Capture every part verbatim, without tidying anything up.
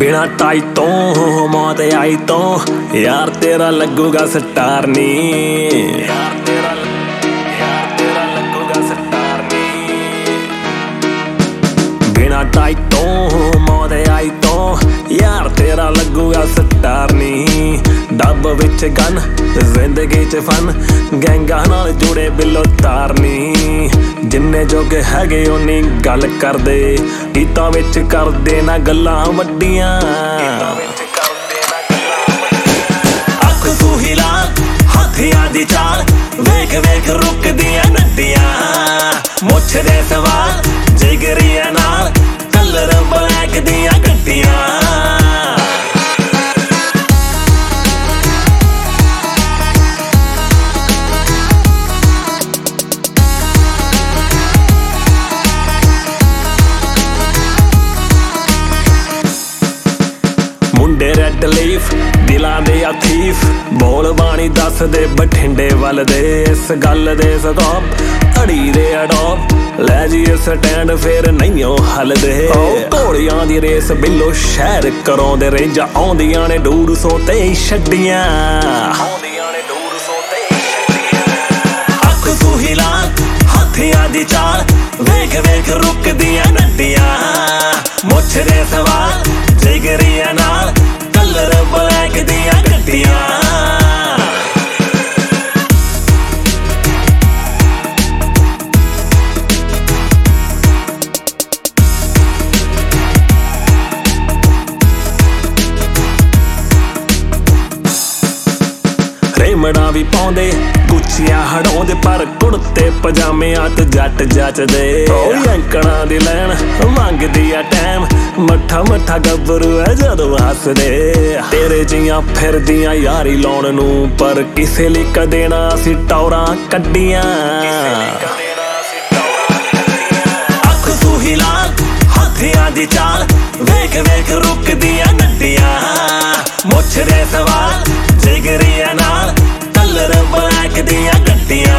बिना टाई तो मौत आई तो यार तेरा लगूगा स्टार नी। यार तेरा यार तेरा लगूगा स्टार नी। बिना टाई तो मौत आई तो यार तेरा लगूगा स्टार नी। डब विच गन जिंदगी च फन गैंगा नाल जुड़े बिलो तार नी। जिन्ने जोगे हैगे उन्नी गल करदे गीतां विच करदे ना गल्लां वड्डियां। अख तू हिला हाथियां दी चाल वेख वेख रुकदियां नड्डियां। मुछ दे सवाल जिगरिया नाल कलर ब्लैक दियां गड्डियां। मुंडे रेड लीफ दिलां दे अथीफ बोल बाणी दस दे बठिंडे वल दे। इस गल दे स्कोप अड़ी दे अडोप लै जी स्टैंड फिर नहीं हलदे। घोड़ियां दी रेस बिलो शहर करों दे रेंजा आउंदियां ने डूर सौ ते छड्डियां। अख तू हिला हाथियां दी चाल वेख वेख रुकदियां नड्डियां। मुछ दे सवाल जिगरिया नाल कलर ब्लैक दियां गड्डियां। रेमड़ा भी पाउंदे गुच्छियां हड़ाउंदे पर कुड़ते पजामियां ते जट जचदे। अंकड़ा दी लैन मंगदी आ टैम मट्ठा मट्ठा गब्बरू है जदों हसदे। तेरे जियां फिरदियां यारी लाउण नूं पर किसे लई कदे ना असीं टौरां कड्डियां। अख तू हिला हाथियां दी चाल वेख वेख रुकदियां नड्डियां। मुछ दे सवाल जिगरिया नाल कलर ब्लैक दियां गड्डियां।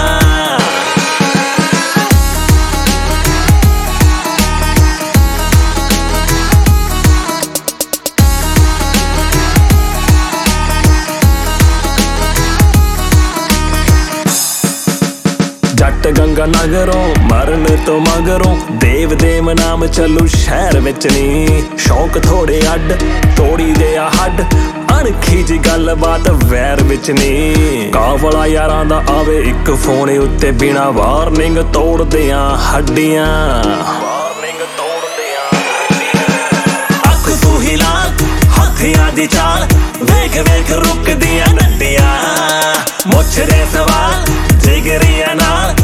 जट गंगा नगरों मरन तो मगरों देव देव नाम चलू शहर विच नी। शौक थोड़े अड तोड़ी दे आ हड अणखी जी गल बात वैर विच नी। कावला यारां दा आवे इक फोन उत्ते बिना वार्निंग तोड़दे आ हड्डियां। अख तू हिला हाथियां दी चाल वेख वेख रुकदियां नड्डियां। मुछ दे सवाल जिगरिया नाल